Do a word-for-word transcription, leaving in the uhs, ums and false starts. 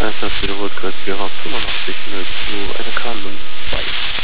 Also wiederholt kurz, wir haben fünfundachtzig null zwei, eine Karl zwei.